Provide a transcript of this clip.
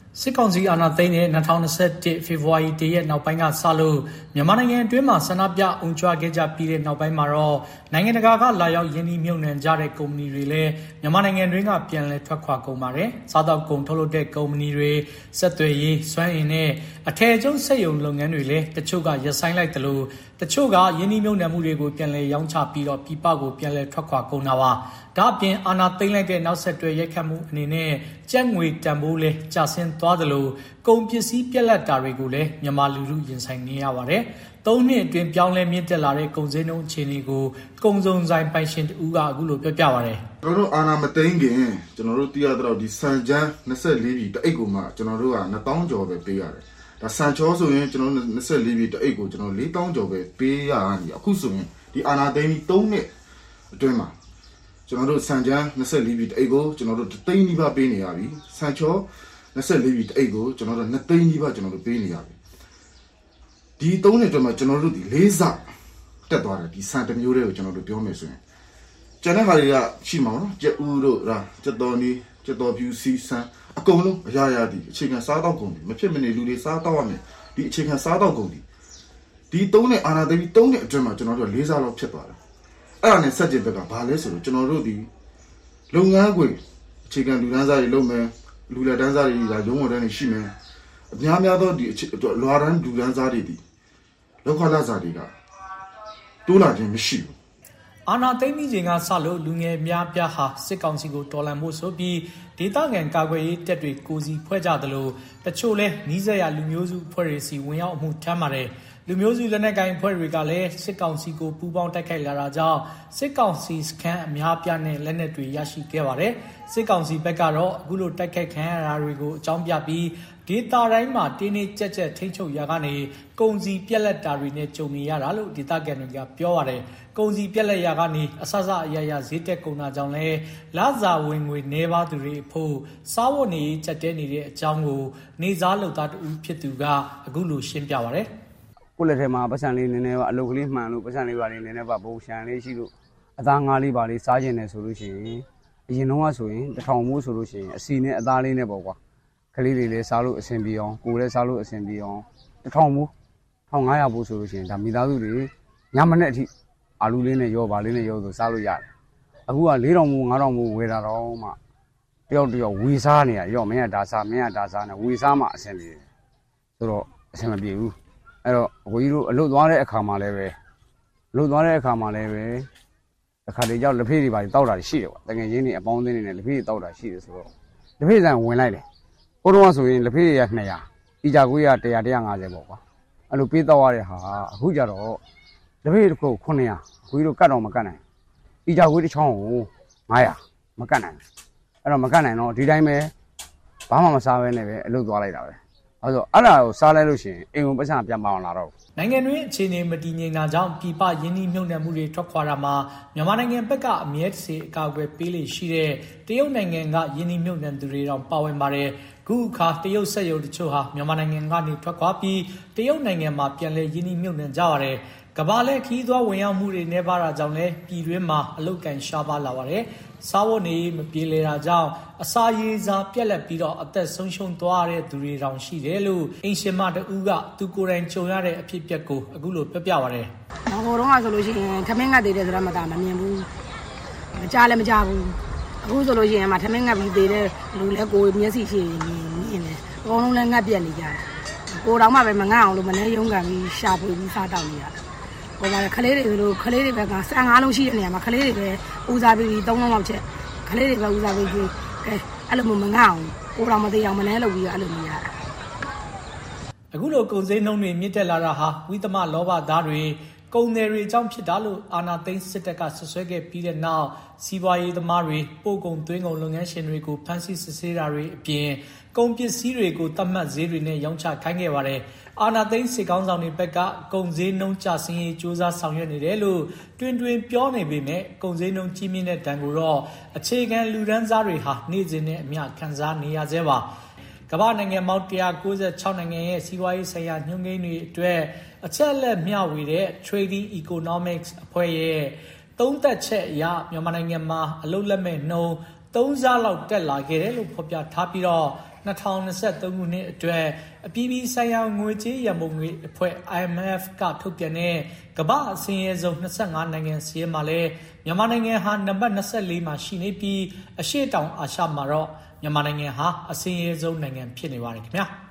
စစ်ကောင်စီအာဏာသိမ်းတဲ့2021ဖေဖော်ဝါရီ1ရက်နောက်ပိုင်းကစလို့မြန်မာနိုင်ငံအတွင်းမှာဆန္ဒပြအုံကြွခဲ့ကြပြီးတဲ့နောက်ပိုင်းမှာတော့နိုင်ငံတကာကလာရောက်ယင်းနှိမ့်မြုပ်နှံကြတဲ့ကုမ္ပဏီတွေလည်းမြန်မာနိုင်ငံတွင်းကပြန်လည်ထွက်ခွာကုန်ပါတယ်။စားတောက်ကုန်ထုတ်လုပ်တဲ့ကုမ္ပဏီတွေစက်သွယ်ရေးစွမ်းအင်နဲ့အထည်ချုပ်စက်ရုံလုပ်ငန်းတွေလည်းတချို့ကရပ်ဆိုင်းလိုက်တယ်လို့တချို့ကယင်းနှိမ့်မြုပ်နှံမှုတွေကိုပြန်လည်ရောင်းချပြီးတော့ပြည်ပကိုပြန်လည်ထွက်ခွာကုန်တာပါ။ဒါအပြင်အာဏာသိမ်းလိုက်တဲ့နောက်ဆက်တွဲရိုက်ခတ်မှုအနေနဲ့ကျပ်ငွေတန်ဖိုးလည်းကျဆင်းသွားတယ်လို့ကုန်ပစ္စည်းပြက်လက်တာတွေကိုလည်းမြန်မာလူထုရင်ဆိုင်နေရပါတယ်။၃နှစ်အတွင်းပြောင်းလဲမြင့်တက်လာတဲ့ကုန်စည်နှုန်းအခြေအနေကိုကုန်စုံဆိုင်ပိုင်ရှင်တူကအခုလိုပြောပြပါတယ်။ကျွန်တော်တို့အာဏာမသိမ်းခင်ကျွန်တော်တို့သိရတော့ဒီစံချမ်း24ပြည်တအိတ်ကိုမှကျွန်တော်တို့က2000ကျော်ပဲပေးရတယ်။ဒါစံချောဆိုရင်ကျွန်တော်တို့24ပြည်တအိတ်ကိုကျွန်တော်4000ကျော်ပဲပေးရတာ။အခုဆိုရင်ဒီအာဏာသိမ်းပြီး3နှစ်အတွင်းမှာကျွန်တော်တို့စံချမ်း24ပြည်တအိတ်ကိုကျွန်တော်တို့3သိန်းနီးပါးပေးနေရပြီ။စံချော24ပြည်တအိတ်ကိုကျွန်တော်တို့2သိန်းနီးပါးကျွန်တော်တို့ပေးနေရပြီ။ဒီ3နှစ်အတွင်းမှာကျွန်တော်တို့ဒီ4ဆတက်သွားတယ်ဒီစံတစ်မျိုးတွေကိုကျွန်တော်တို့ပြောမယ်ဆိုရင်ကျန်တဲ့ဟာတွေကရှိမှာနော်ကြက်ဥတို့ဒါကြက်တော်နီကြက်တော်ဖြူစီဆန်အကုန်လုံးအရာရာဒီအခြေခံစားတောက်ကုန်တွေမဖြစ်မနေလူတွေစားတောက်ရမယ်ဒီအခြေခံစားတောက်ကုန်တွေဒီ3နှစ်အာဏာသိမ်းပြီး3နှစ်အတွင်းမှာကျွန်တော်တို့4ဆလောက်ဖြစ်သွားတယ်အဲ့ဒါနဲ့ဆက်ကျင်ဘက်ကဘာလဲဆိုတော့ကျွန်တော်တို့ဒီလုပ်ငန်းခွင်အခြေခံလူတန်းစားတွေလုပ်မယ်လူလက်တန်းစားတွေဒါရုံးဝတန်းတွေရှိမယ်အများသောဒီလွာတန်းလူတန်းစားတွေဒီလောက်ခလာစားတွေကတိုးလာခြင်းမရှိဘူးအာဏာသိမ်းပြီးချိန်ကစလို့လူငယ်များပြားဟာစစ်ကောင်စီကိုတော်လှန်ဖို့ဆိုပြီးဒေသခံကာကွယ်ရေးတပ်တွေကိုစီဖွဲ့ကြတယ်လို့တချို့လဲနီးစပ်ရလူမျိုးစုဖွဲ့တွေစီဝင်ရောက်မှုထမ်းပါတယ်လူမျိုးစုလက်နက်ကိုင်ဖွဲ့တွေကလည်းစစ်ကောင်စီကိုပူးပေါင်းတိုက်ခိုက်လာတာကြောင့်စစ်ကောင်စီစခန်းအများပြားနဲ့လက်နက်တွေရရှိခဲ့ပါတယ်စစ်ကောင်စီဘက်ကတော့အခုလိုတိုက်ခိုက်ခံရတာတွေကိုအကြောင်းပြပြီးဒေသတိုင်းမှာတင်းနေကြက်ကြက်ထိန်းချုပ်ရာကနေကုန်စည်ပြက်လက်တာတွေနဲ့ကြုံနေရတာလို့ဒေသခံတွေကပြောပါတယ်ကုန်စည်ပြက်လက်ရာကနေအဆအအရဈေးတက်ကုန်တာကြောင့်လဲလစာဝင်ငွေနေပါသူတွေဖို့စားဝတ်နေချက်တဲနေတဲ့အကြောင်းကိုနေစားလုပ်သားတူဖြစ်သူကအခုလိုရှင်းပြပါတယ်ကိုလက်ထဲမှာပတ်စံလေးနည်းနည်းပါအလုပ်ကလေးမှန်လို့ပတ်စံလေးပါလေးနည်းနည်းပါပုံရှံလေးရှိလို့အသားငါးလေးပါလေးစားကျင်တယ်ဆိုလို့ရှိရင်အရင်တော့ဆိုရင်1000မိုးဆိုလို့ရှိရင်အစီနဲ့အသားလေးနဲ့ပေါ့ကွာကလေးတွေလည်းစားလို့အဆင်ပြေအောင်ကိုယ်လည်းစားလို့အဆင်ပြေအောင်1000မိုး1500မိုးဆိုလို့ရှိရင်ဒါမိသားစုတွေညမနဲ့အထိအာလူလေးနဲ့ရောပါလေးနဲ့ရောဆိုစားလို့ရတယ်အခုက4000မိုး5000မိုးဝယ်တာတော့မှတယောက်ဝေစားနေရရောမင်းကဒါစားမင်းကဒါစားနဲ့ဝေစားမှအဆင်ပြေဆိုတော့အဆင်မပြေဘူးအဲ့တော့အကိုကြီးတို့အလုပ်သွားတဲ့အခါမှာလည်းပဲအခါတည်းကြောက်လက်ဖေးတွေပါတောက်တာရှိတယ်ကွာတကယ်ရင်းနေအပေါင်းအသင်းတွေနဲ့လက်ဖေးတွေတောက်တာရှိတယ်ဆိုတော့လက်ဖေးဆိုင်ဝင်လိုက်တယ်ဟိုတော့ဆိုရင်လက်ဖေးတွေက200ဤကြကွေးက100 150ပေါ့ကွာအဲ့လိုပေးတော့ရတဲ့ဟာအခုကြတော့လက်ဖေးတစ်ခု900အကိုကြီးတို့ကတ်တော့မကတ်နိုင်ဤကြကွေးတစ်ချောင်းကို900မကတ်နိုင်အဲ့တော့မကတ်နိုင်တော့ဒီတိုင်းပဲဘာမှမစားဘဲနဲ့ပဲအလုပ်သွားလိုက်တာပဲအဲ့ဒါကိုစားလိုက်လို့ရှိရင်အိမ်ဝင်ပတ်စံပြန်မအောင်လာတော့နိုင်ငံတွင်းအခြေအနေမတည်ငြိမ်တာကြောင့်ပြည်ပယင်းနှိမ့်မြုပ်နှံမှုတွေထွက်ခွာတာမှာမြန်မာနိုင်ငံဘက်ကအမြဲတစေအကာအကွယ်ပေးလေရှိတဲ့တရုတ်နိုင်ငံကယင်းနှိမ့်မြုပ်နှံသူတွေတောင်ပါဝင်ပါတယ်ခုအခါတရုတ်စက်ရုံတချို့ဟာမြန်မာနိုင်ငံကနေထွက်ခွာပြီးတရုတ်နိုင်ငံမှာပြန်လည်ယင်းနှိမ့်မြုပ်နှံကြပါတယ်ကမ္ဘာလဲခီးသွွားဝင်ရောက်မှုတွေနေပါတာကြောင့်လဲပြည်တွင်းမှာအလုတ်ကန်ရှားပါလာပါတယ်စားဝတ်နေမပြေလည်တာကြောင့်အစာရေစာပြက်လက်ပြီးတော့အသက်ဆုံးရှုံးသွားတဲ့သူတွေတောင်ရှိတယ်လို့အင်ရှင်မတူကသူကိုယ်တိုင်ကြုံရတဲ့အဖြစ်အပျက်ကိုအခုလိုပြောပြပါရတယ်။ဟိုတော့ကဆိုလို့ရှိရင်ထမင်းငတ်သေးတယ်ဆိုတော့မမြင်ဘူး။မကြားလည်းမကြားဘူး။အခုဆိုလို့ရှိရင်ထမင်းငတ်ပြီးသေးတဲ့လူလည်းကိုယ်မျက်စိရှိမြင်တယ်။အကုန်လုံးလည်းငတ်ပြက်နေကြတယ်။ကိုယ်တော်မှပဲမငတ်အောင်လို့မနေရုံးကန်ပြီးရှာဖွေပြီးစားတောက်နေရတယ်။ဟိုမှာခလေးတွေလို့ခလေးတွေဘက်က15လုံးရှိတဲ့နေရာမှာခလေးတွေပဲဦးစားပြီး3လုံးလောက်ချက်ခလေးတွေပဲဦးစားပြီးကဲအဲ့လိုမငတ်အောင်ကိုတော်မသေးအောင်မလဲလုပ်ပြီးအဲ့လိုနေရတာအခုလိုကုန်စည်နှုန်းတွေမြင့်တက်လာတာဟာဝိသမလောဘသားတွေကုန်သည်တွေအကြောင်းဖြစ်တာလို့အာဏာသိမ်းစစ်တပ်ကဆွဆွဲခဲ့ပြီးတဲ့နောက်စီးပွားရေးသမားတွေပို့ကုန်သွင်းကုန်လုပ်ငန်းရှင်တွေကိုဖမ်းဆီးစစ်ဆေးတာတွေအပြင်ကုန်ပစ္စည်းတွေကိုတတ်မှတ်ဈေးတွေနဲ့ရောင်းချခိုင်းခဲ့ပါတယ်အာဏာသိမ်းစစ်ကောင်းဆောင်တွေဘက်ကကုန်စည်နှုန်းကျဆင်းရေးစ조사ဆောင်ရွက်နေတယ်လို့တွင်ပြောနေပေမဲ့ကုန်စည်နှုန်းကြီးမြင့်တဲ့ဒဏ်ကိုတော့အခြေခံလူဒန်းစားတွေဟာနေ့စဉ်နဲ့အမျှခံစားနေရသေးပါကမ္ဘာနိုင်ငံပေါင်း196နိုင်ငံရဲ့စီးပွားရေးဆိုင်ရာညွှန်းကိန်းတွေအတွက်အချက်အလက်မျှဝေတဲ့ Trading Economics အဖွဲ့ရဲ့သုံးသပ်ချက်အရမြန်မာနိုင်ငံမှာအလုပ်လက်မဲ့နှုန်း3ဆလောက်တက်လာခဲ့တယ်လို့ဖော်ပြထားပြီးတော့ 2023ခုနှစ်အတွက်အပြည်ပြည်ဆိုင်ရာငွေကြေးရန်ပုံငွေအဖွဲ့ IMF ကထုတ်ပြန်တဲ့ကမ္ဘာအဆင်းရဲဆုံး25နိုင်ငံစီးရဲမှာလဲမြန်မာနိုင်ငံဟာနံပါတ်24မှာရှိနေပြီးအရှေ့တောင်အာရှမှာတော့မြန်မာနိုင်ငံဟာအဆင်းရဲဆုံးနိုင်ငံဖြစ်နေပါတယ်ခင်ဗျာ